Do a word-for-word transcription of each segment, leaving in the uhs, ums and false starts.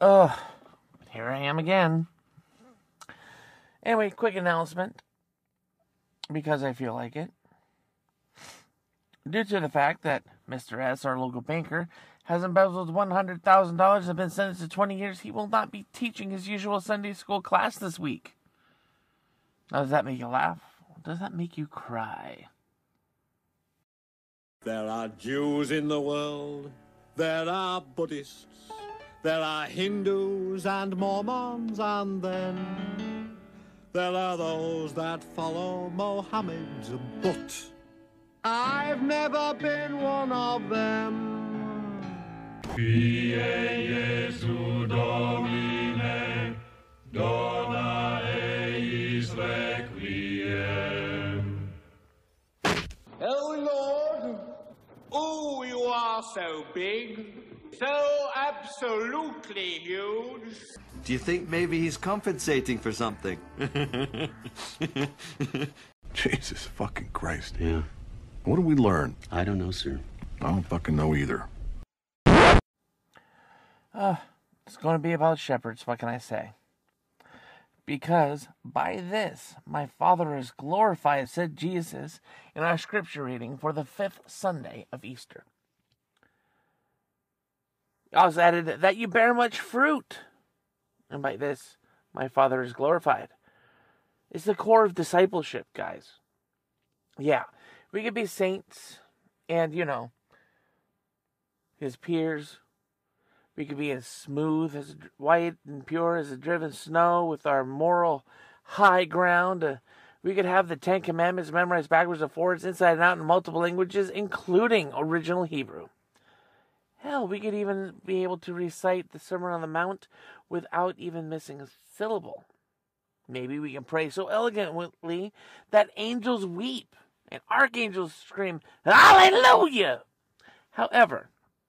Ugh, here I am again. Anyway, quick announcement, because I feel like it. Due to the fact that Mister S, our local banker, has embezzled one hundred thousand dollars and been sentenced to twenty years, he will not be teaching his usual Sunday school class this week. Now, does that make you laugh? Does that make you cry? There are Jews in the world, there are Buddhists, there are Hindus and Mormons, and then there are those that follow Mohammed, but I've never been one of them. Pie Jesu Domine, dona eis requiem. Oh, Lord. Oh, you are so big. So absolutely huge. Do you think maybe he's compensating for something? Jesus fucking Christ. Yeah. What did we learn? I don't know, sir. I don't fucking know either. Uh, it's going to be about shepherds, what can I say? Because by this my Father is glorified, said Jesus in our scripture reading for the fifth Sunday of Easter. He also added that you bear much fruit, and by this my Father is glorified. It's the core of discipleship, guys. Yeah, we could be saints and, you know, his peers. We could be as smooth, as white and pure as the driven snow with our moral high ground. Uh, we could have the Ten Commandments memorized backwards and forwards, inside and out in multiple languages, including original Hebrew. Hell, we could even be able to recite the Sermon on the Mount without even missing a syllable. Maybe we can pray so elegantly that angels weep and archangels scream, Hallelujah! However,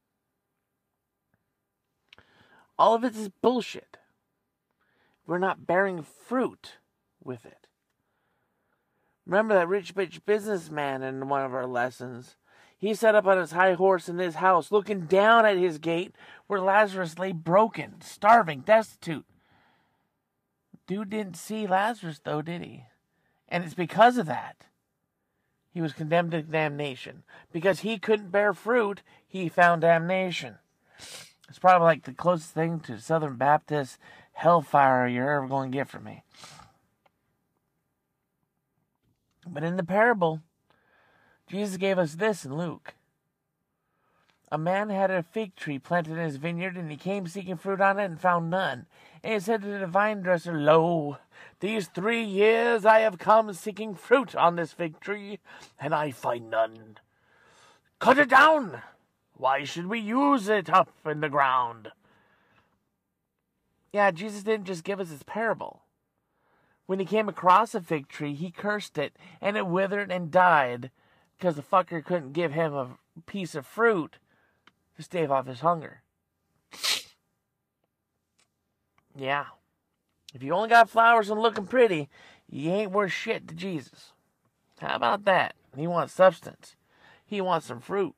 all of it is bullshit. We're not bearing fruit with it. Remember that rich bitch businessman in one of our lessons? He sat up on his high horse in his house, looking down at his gate where Lazarus lay broken, starving, destitute. Dude didn't see Lazarus, though, did he? And it's because of that he was condemned to damnation. Because he couldn't bear fruit, he found damnation. It's probably like the closest thing to Southern Baptist hellfire you're ever going to get from me. But in the parable, Jesus gave us this in Luke. A man had a fig tree planted in his vineyard, and he came seeking fruit on it and found none. And he said to the vine dresser, Lo, these three years I have come seeking fruit on this fig tree, and I find none. Cut it down! Why should we use it up in the ground? Yeah, Jesus didn't just give us his parable. When he came across a fig tree, he cursed it, and it withered and died, because the fucker couldn't give him a piece of fruit to stave off his hunger. Yeah. If you only got flowers and looking pretty, you ain't worth shit to Jesus. How about that? He wants substance. He wants some fruit.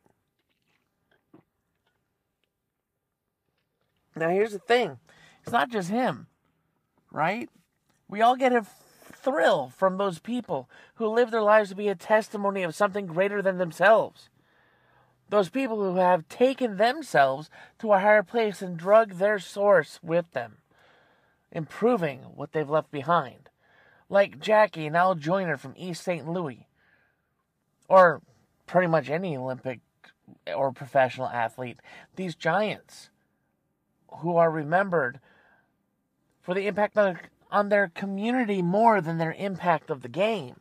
Now here's the thing. It's not just him, right? We all get a thrill from those people who live their lives to be a testimony of something greater than themselves. Those people who have taken themselves to a higher place and drug their source with them, improving what they've left behind. Like Jackie and Al Joyner from East Saint Louis. Or pretty much any Olympic or professional athlete. These giants who are remembered for the impact on, on their community more than their impact of the game.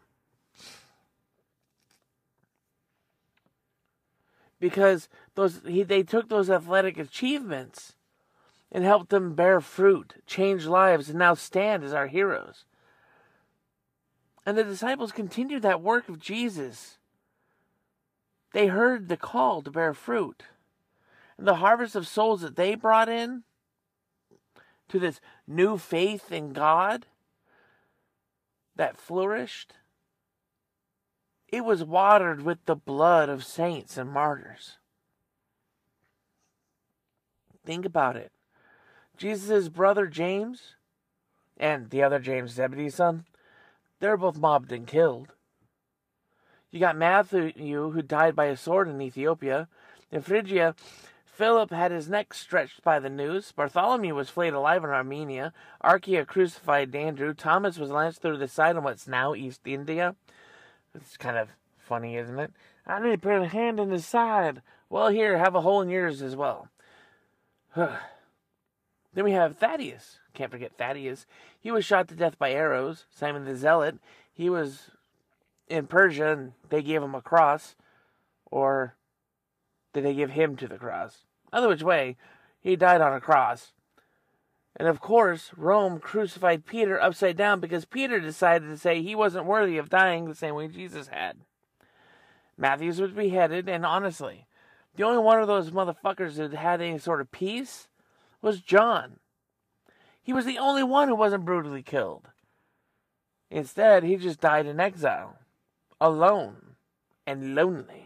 Because those he, they took those athletic achievements and helped them bear fruit, change lives, and now stand as our heroes. And the disciples continued that work of Jesus. They heard the call to bear fruit. And the harvest of souls that they brought in to this new faith in God that flourished, it was watered with the blood of saints and martyrs. Think about it. Jesus' brother James and the other James, Zebedee's son, they're both mobbed and killed. You got Matthew, who died by a sword in Ethiopia. In Phrygia, Philip had his neck stretched by the noose. Bartholomew was flayed alive in Armenia. Archaea crucified Andrew. Thomas was lanced through the side in what's now East India. It's kind of funny, isn't it? I need to put a hand in his side. Well, here, have a hole in yours as well. Then we have Thaddeus. Can't forget Thaddeus. He was shot to death by arrows. Simon the Zealot. He was in Persia, and they gave him a cross. Or did they give him to the cross? Either which way, he died on a cross. And of course, Rome crucified Peter upside down because Peter decided to say he wasn't worthy of dying the same way Jesus had. Matthews was beheaded, and honestly, the only one of those motherfuckers that had any sort of peace was John. He was the only one who wasn't brutally killed. Instead, he just died in exile, alone and lonely.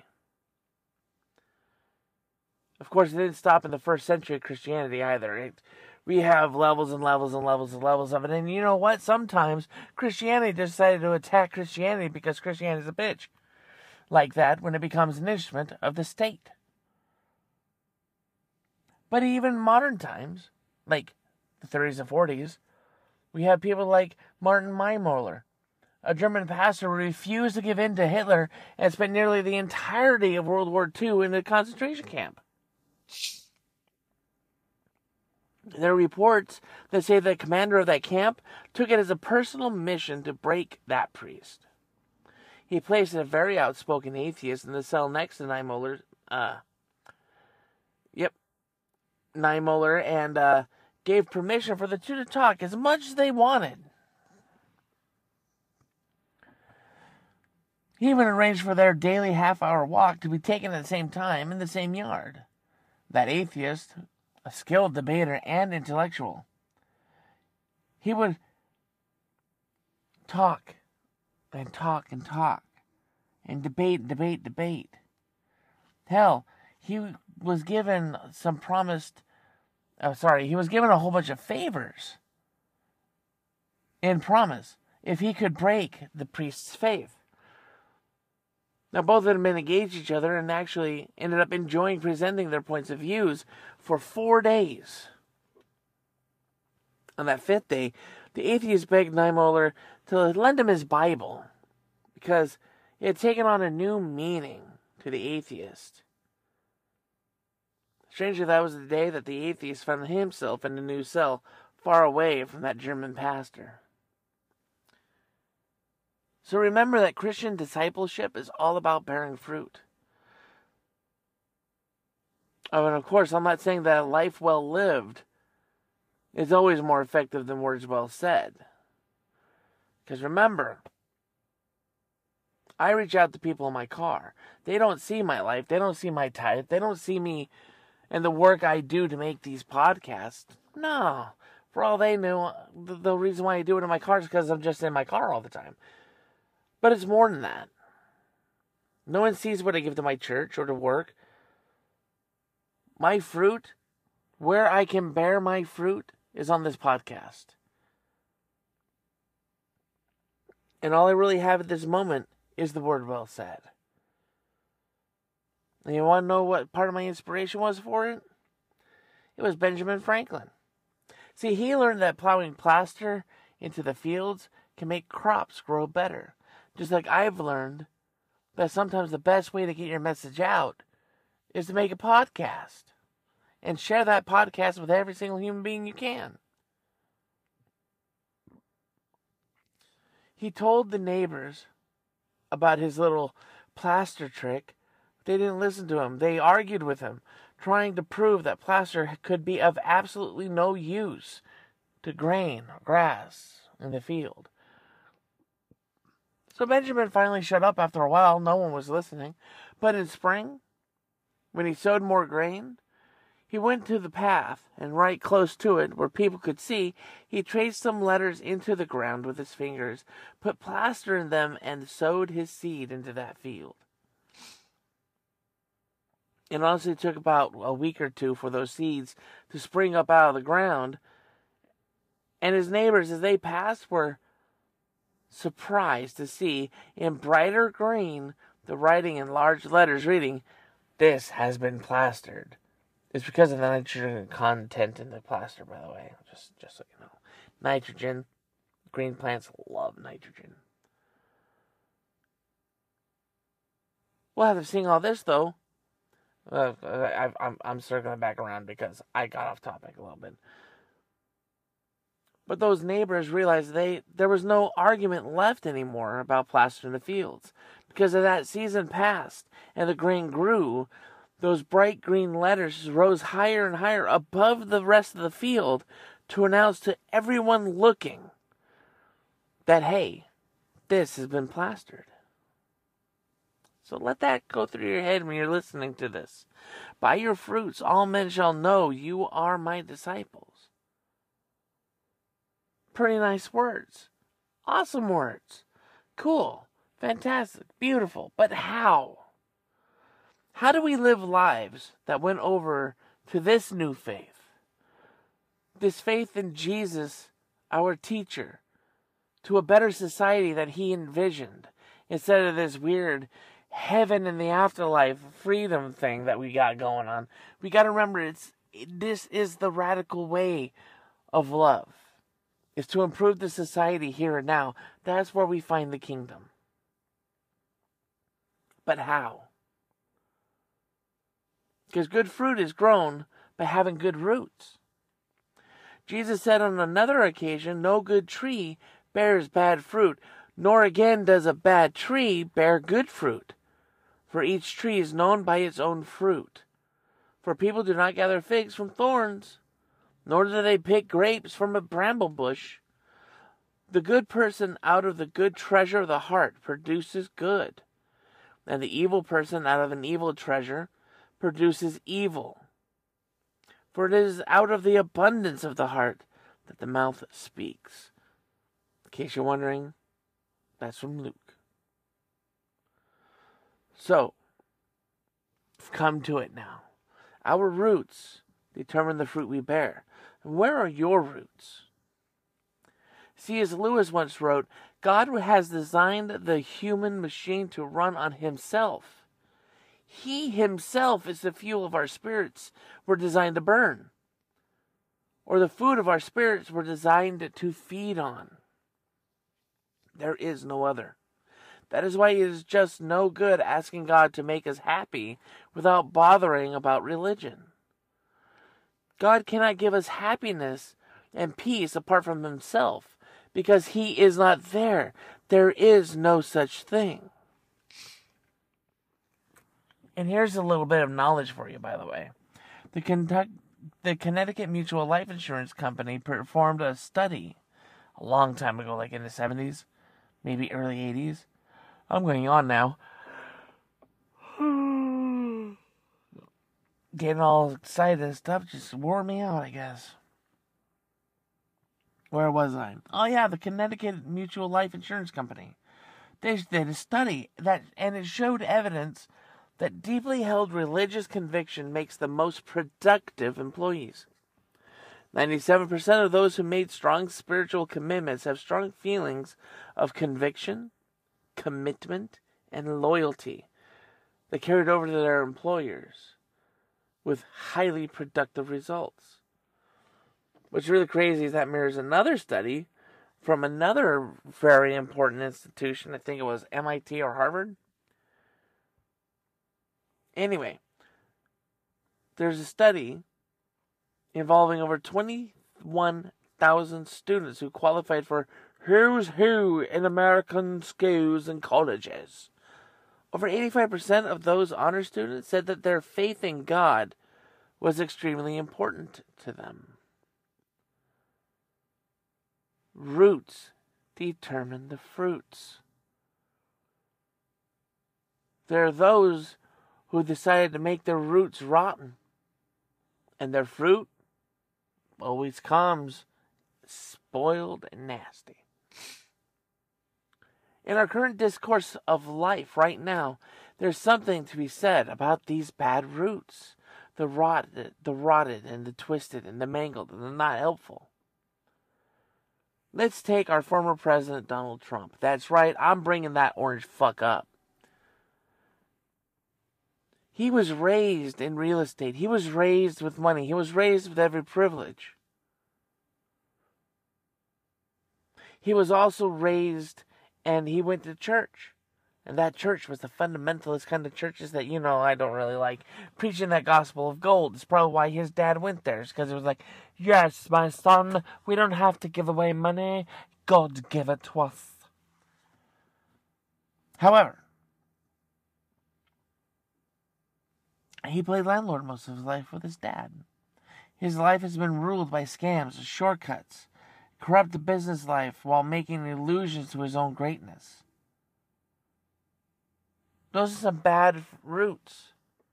Of course, it didn't stop in the first century of Christianity either. It, we have levels and levels and levels and levels of it. And you know what? Sometimes Christianity decided to attack Christianity because Christianity is a bitch. Like that when it becomes an instrument of the state. But even in modern times, like the thirties and forties, we have people like Martin Niemöller, a German pastor who refused to give in to Hitler and spent nearly the entirety of World War Two in a concentration camp. There are reports that say the commander of that camp took it as a personal mission to break that priest. He placed a very outspoken atheist in the cell next to Niemöller. Uh, yep, Niemöller, and uh, gave permission for the two to talk as much as they wanted. He even arranged for their daily half-hour walk to be taken at the same time in the same yard. That atheist, a skilled debater and intellectual, he would talk and talk and talk and debate, debate, debate. Hell, he was given some promised, oh, sorry, he was given a whole bunch of favors in promise if he could break the priest's faith. Now, both of them engaged each other and actually ended up enjoying presenting their points of views for four days. On that fifth day, the atheist begged Niemöller to lend him his Bible because it had taken on a new meaning to the atheist. Strangely, that was the day that the atheist found himself in a new cell far away from that German pastor. So remember that Christian discipleship is all about bearing fruit. Oh, and of course, I'm not saying that a life well lived is always more effective than words well said. Because remember, I reach out to people in my car. They don't see my life. They don't see my tithe. They don't see me and the work I do to make these podcasts. No. For all they knew, the, the reason why I do it in my car is because I'm just in my car all the time. But it's more than that. No one sees what I give to my church or to work. My fruit, where I can bear my fruit, is on this podcast. And all I really have at this moment is the word well said. And you want to know what part of my inspiration was for it? It was Benjamin Franklin. See, he learned that plowing plaster into the fields can make crops grow better. Just like I've learned that sometimes the best way to get your message out is to make a podcast. And share that podcast with every single human being you can. He told the neighbors about his little plaster trick. They didn't listen to him. They argued with him, trying to prove that plaster could be of absolutely no use to grain or grass in the field. So Benjamin finally shut up after a while. No one was listening. But in spring, when he sowed more grain, he went to the path, and right close to it, where people could see, he traced some letters into the ground with his fingers, put plaster in them, and sowed his seed into that field. It honestly took about a week or two for those seeds to spring up out of the ground. And his neighbors, as they passed, were surprised to see in brighter green the writing in large letters reading, "This has been plastered." It's because of the nitrogen content in the plaster, by the way. Just, just so you know. Nitrogen. Green plants love nitrogen. Well, after seeing all this, though, uh, I, I'm, I'm circling back around because I got off topic a little bit. But those neighbors realized they there was no argument left anymore about plastering the fields. Because of that season passed and the grain grew, those bright green letters rose higher and higher above the rest of the field to announce to everyone looking that, hey, this has been plastered. So let that go through your head when you're listening to this. By your fruits all men shall know you are my disciples. Pretty nice words. Awesome words. Cool. Fantastic. Beautiful. But how? How do we live lives that went over to this new faith? This faith in Jesus, our teacher, to a better society that he envisioned, instead of this weird heaven in the afterlife freedom thing that we got going on. We got to remember, it's this is the radical way of love. It's to improve the society here and now. That's where we find the kingdom. But how? Because good fruit is grown by having good roots. Jesus said on another occasion, no good tree bears bad fruit, nor again does a bad tree bear good fruit. For each tree is known by its own fruit. For people do not gather figs from thorns, nor do they pick grapes from a bramble bush. The good person out of the good treasure of the heart produces good, and the evil person out of an evil treasure produces evil. For it is out of the abundance of the heart that the mouth speaks. In case you're wondering, that's from Luke. So, we've come to it now. Our roots determine the fruit we bear. And where are your roots? C S Lewis once wrote, God has designed the human machine to run on himself. He himself is the fuel of our spirits we're designed to burn. Or the food of our spirits we're designed to feed on. There is no other. That is why it is just no good asking God to make us happy without bothering about religion. God cannot give us happiness and peace apart from himself, because he is not there. There is no such thing. And here's a little bit of knowledge for you, by the way. The, Kentucky, the Connecticut Mutual Life Insurance Company performed a study a long time ago, like in the seventies, maybe early eighties. I'm going on now. Getting all excited and stuff just wore me out, I guess. Where was I? Oh yeah, the Connecticut Mutual Life Insurance Company. They did a study that, and it showed evidence that deeply held religious conviction makes the most productive employees. ninety-seven percent of those who made strong spiritual commitments have strong feelings of conviction, commitment, and loyalty that carried over to their employers with highly productive results. What's really crazy is that mirrors another study from another very important institution. I think it was M I T or Harvard. Anyway, there's a study involving over twenty-one thousand students who qualified for Who's Who in American schools and colleges. Over eighty-five percent of those honor students said that their faith in God was extremely important to them. Roots determine the fruits. There are those who decided to make their roots rotten, and their fruit always comes spoiled and nasty. In our current discourse of life right now, There's something to be said about these bad roots. The rotted, the rotted and the twisted and the mangled and the not helpful. Let's take our former president, Donald Trump. That's right, I'm bringing that orange fuck up. He was raised in real estate. He was raised with money. He was raised with every privilege. He was also raised and he went to church. And that church was the fundamentalist kind of churches that, you know, I don't really like. Preaching that gospel of gold. It's probably why his dad went there. It's because it was like, yes, my son, we don't have to give away money. God give it to us. However, he played landlord most of his life with his dad. His life has been ruled by scams, shortcuts, corrupt business life while making illusions to his own greatness. Those are some bad roots.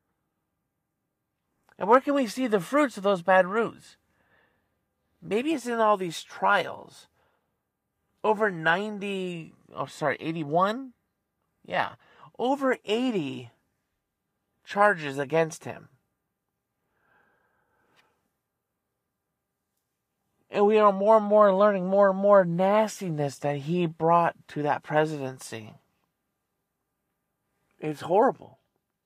And where can we see the fruits of those bad roots? Maybe it's in all these trials. Over ninety, oh sorry, eighty-one? Yeah, over eighty charges against him. And we are more and more learning more and more nastiness that he brought to that presidency. It's horrible.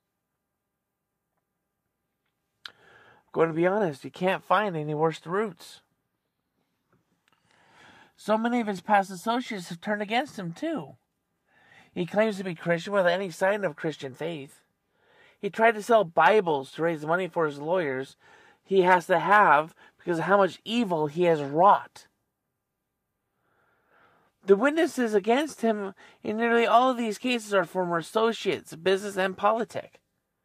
I'm going to be honest, you can't find any worse roots. So many of his past associates have turned against him too. He claims to be Christian without any sign of Christian faith. He tried to sell Bibles to raise money for his lawyers he has to have because of how much evil he has wrought. The witnesses against him in nearly all of these cases are former associates, business and politic.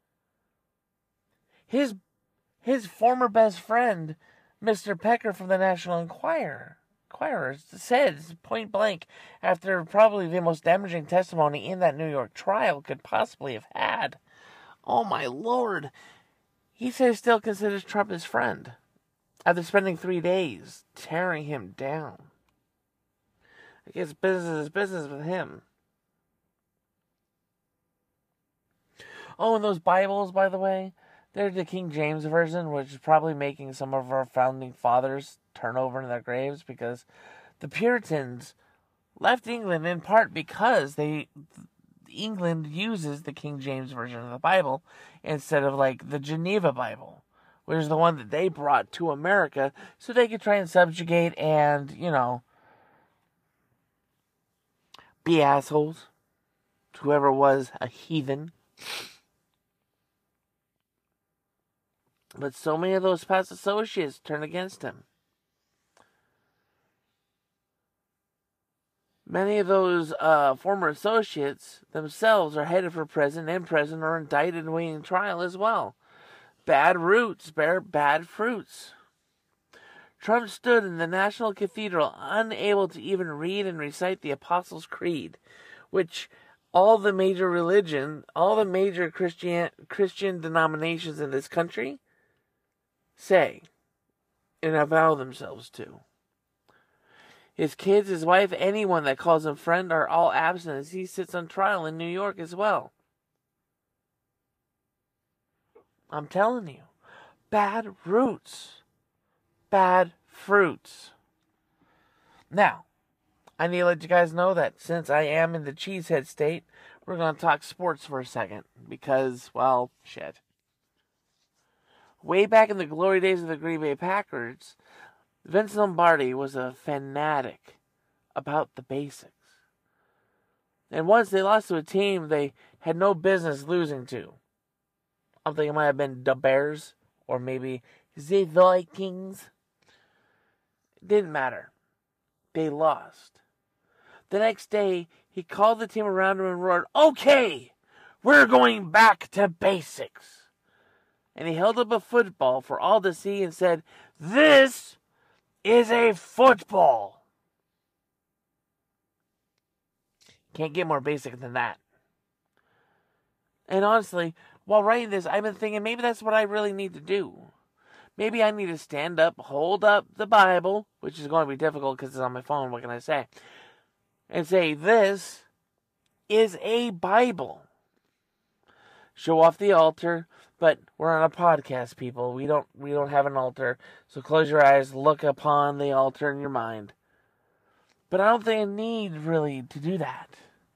His, his former best friend, Mister Pecker from the National Enquirer, Enquirer, said point blank, after probably the most damaging testimony in that New York trial could possibly have had. Oh my Lord. He says still considers Trump his friend after spending three days tearing him down. I guess business is business with him. Oh, and those Bibles, by the way, they're the King James Version, which is probably making some of our founding fathers turn over in their graves because the Puritans left England in part because they England uses the King James Version of the Bible instead of like the Geneva Bible, which is the one that they brought to America so they could try and subjugate and, you know, be assholes to whoever was a heathen. But so many of those past associates turned against him. Many of those uh, former associates themselves are headed for prison and prison or indicted and waiting trial as well. Bad roots bear bad fruits. Trump stood in the National Cathedral unable to even read and recite the Apostles' Creed, which all the major religion, all the major Christian Christian denominations in this country say and avow themselves to. His kids, his wife, anyone that calls him friend are all absent as he sits on trial in New York as well. I'm telling you, bad roots. Bad fruits. Now, I need to let you guys know that since I am in the cheesehead state, we're going to talk sports for a second. Because, well, shit. Way back in the glory days of the Green Bay Packers, Vince Lombardi was a fanatic about the basics. And once they lost to a team they had no business losing to. I'm thinking it might have been the Bears or maybe the Vikings. Didn't matter. They lost. The next day, he called the team around him and roared, "Okay, we're going back to basics." And he held up a football for all to see and said, "This is a football." Can't get more basic than that. And honestly, while writing this, I've been thinking maybe that's what I really need to do. Maybe I need to stand up, hold up the Bible, which is going to be difficult because it's on my phone, what can I say? And say, this is a Bible. show off the altar, but we're on a podcast, people. We don't we don't have an altar. So close your eyes, look upon the altar in your mind. But I don't think I need really to do that.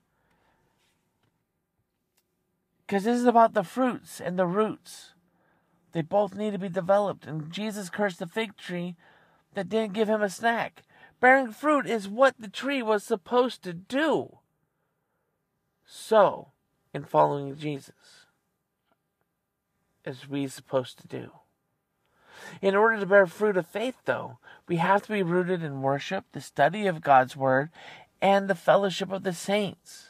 Because this is about the fruits and the roots. They both need to be developed. And Jesus cursed the fig tree that didn't give him a snack. Bearing fruit is what the tree was supposed to do. So, in following Jesus, is we supposed to do. In order to bear fruit of faith, though, we have to be rooted in worship, the study of God's Word, and the fellowship of the saints.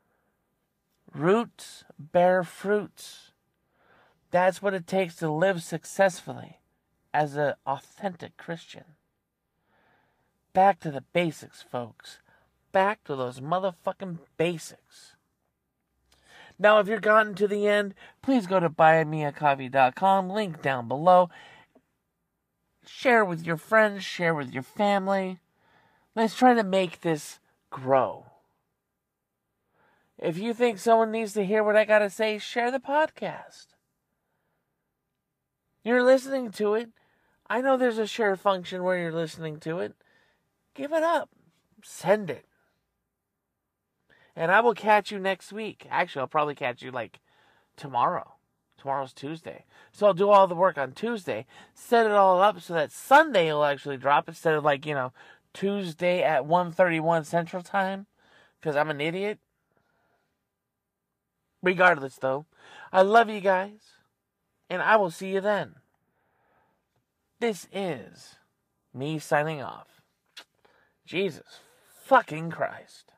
Roots bear fruits. That's what it takes to live successfully as an authentic Christian. Back to the basics, folks. Back to those motherfucking basics. Now, if you've gotten to the end, please go to buy me a coffee dot com, link down below. Share with your friends, share with your family. Let's try to make this grow. If you think someone needs to hear what I gotta say, share the podcast. You're listening to it. I know there's a share function where you're listening to it. Give it up. Send it. And I will catch you next week. Actually, I'll probably catch you like tomorrow. Tomorrow's Tuesday. So I'll do all the work on Tuesday. Set it all up so that Sunday will actually drop instead of like, you know, Tuesday at one thirty-one Central Time. Because I'm an idiot. Regardless, though, I love you guys. And I will see you then. This is me signing off. Jesus fucking Christ.